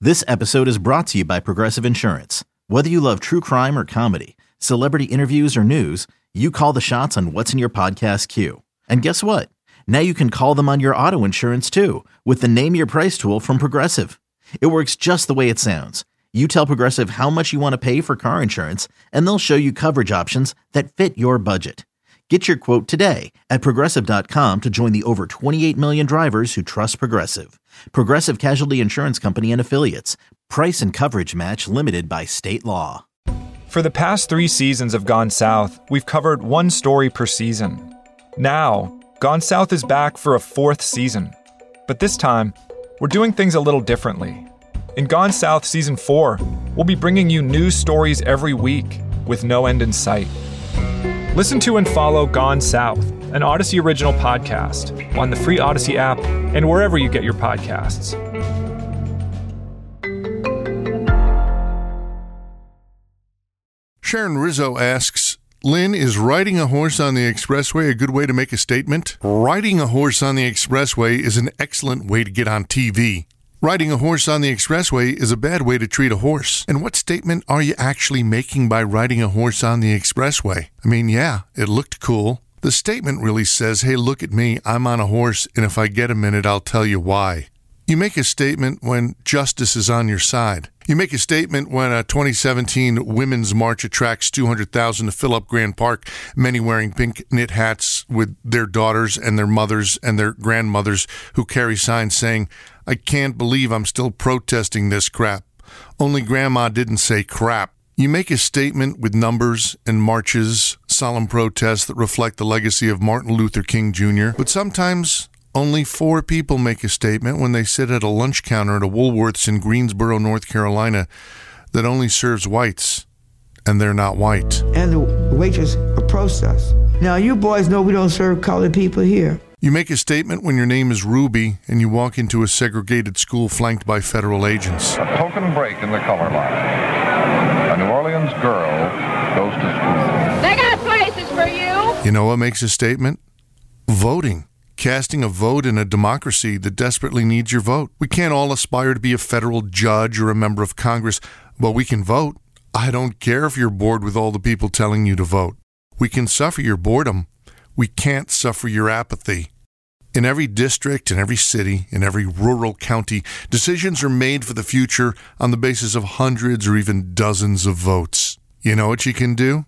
This episode is brought to you by Progressive Insurance. Whether you love true crime or comedy, celebrity interviews or news, you call the shots on what's in your podcast queue. And guess what? Now you can call them on your auto insurance too with the Name Your Price tool from Progressive. It works just the way it sounds. You tell Progressive how much you want to pay for car insurance, and they'll show you coverage options that fit your budget. Get your quote today at Progressive.com to join the over 28 million drivers who trust Progressive. Progressive Casualty Insurance Company and Affiliates. Price and coverage match limited by state law. For the past 3 seasons of Gone South, we've covered one story per season. Now, Gone South is back for a 4th season. But this time, we're doing things a little differently. In Gone South Season 4, we'll be bringing you new stories every week with no end in sight. Listen to and follow Gone South, an Odyssey original podcast, on the free Odyssey app and wherever you get your podcasts. Sharon Rizzo asks, Lynn, is riding a horse on the expressway a good way to make a statement? Riding a horse on the expressway is an excellent way to get on TV. Riding a horse on the expressway is a bad way to treat a horse. And what statement are you actually making by riding a horse on the expressway? I mean, yeah, it looked cool. The statement really says, hey, look at me, I'm on a horse, and if I get a minute, I'll tell you why. You make a statement when justice is on your side. You make a statement when a 2017 Women's March attracts 200,000 to fill up Grand Park, many wearing pink knit hats with their daughters and their mothers and their grandmothers who carry signs saying, I can't believe I'm still protesting this crap. Only Grandma didn't say crap. You make a statement with numbers and marches, solemn protests that reflect the legacy of Martin Luther King Jr., but sometimes only 4 people make a statement when they sit at a lunch counter at a Woolworths in Greensboro, North Carolina, that only serves whites, and they're not white. And the waitress approached us. Now, you boys know we don't serve colored people here. You make a statement when your name is Ruby and you walk into a segregated school flanked by federal agents. A token break in the color line. A New Orleans girl goes to school. They got places for you. You know what makes a statement? Voting. Casting a vote in a democracy that desperately needs your vote. We can't all aspire to be a federal judge or a member of Congress, but we can vote. I don't care if you're bored with all the people telling you to vote. We can suffer your boredom. We can't suffer your apathy. In every district, in every city, in every rural county, decisions are made for the future on the basis of hundreds or even dozens of votes. You know what you can do?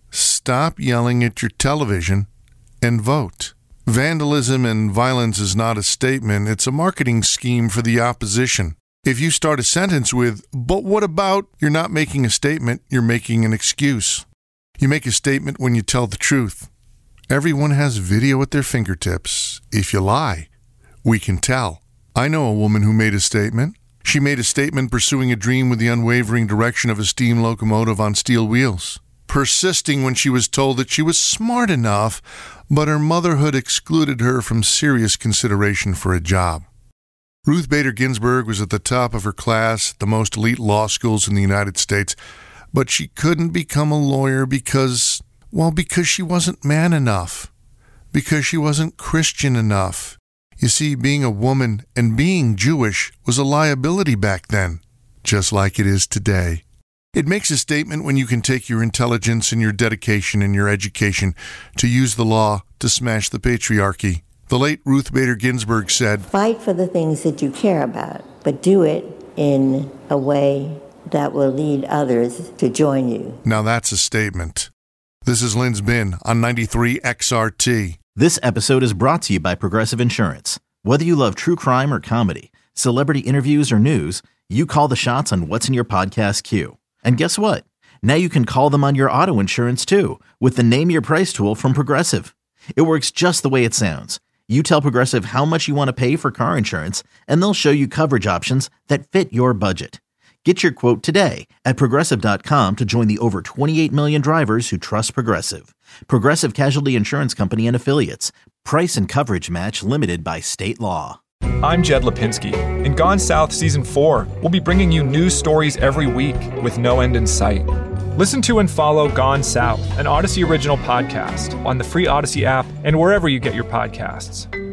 Stop yelling at your television and vote. Vandalism and violence is not a statement, it's a marketing scheme for the opposition. If you start a sentence with, but what about, you're not making a statement, you're making an excuse. You make a statement when you tell the truth. Everyone has video at their fingertips. If you lie, we can tell. I know a woman who made a statement. She made a statement pursuing a dream with the unwavering direction of a steam locomotive on steel wheels, persisting when she was told that she was smart enough, but her motherhood excluded her from serious consideration for a job. Ruth Bader Ginsburg was at the top of her class at the most elite law schools in the United States, but she couldn't become a lawyer because she wasn't man enough, because she wasn't Christian enough. You see, being a woman and being Jewish was a liability back then, just like it is today. It makes a statement when you can take your intelligence and your dedication and your education to use the law to smash the patriarchy. The late Ruth Bader Ginsburg said, fight for the things that you care about, but do it in a way that will lead others to join you. Now that's a statement. This is Lynn's Bin on 93 XRT. This episode is brought to you by Progressive Insurance. Whether you love true crime or comedy, celebrity interviews or news, you call the shots on what's in your podcast queue. And guess what? Now you can call them on your auto insurance too with the Name Your Price tool from Progressive. It works just the way it sounds. You tell Progressive how much you want to pay for car insurance, and they'll show you coverage options that fit your budget. Get your quote today at Progressive.com to join the over 28 million drivers who trust Progressive. Progressive Casualty Insurance Company and Affiliates. Price and coverage match limited by state law. I'm Jed Lipinski. In Gone South Season 4, we'll be bringing you new stories every week with no end in sight. Listen to and follow Gone South, an Odyssey original podcast, on the free Odyssey app and wherever you get your podcasts.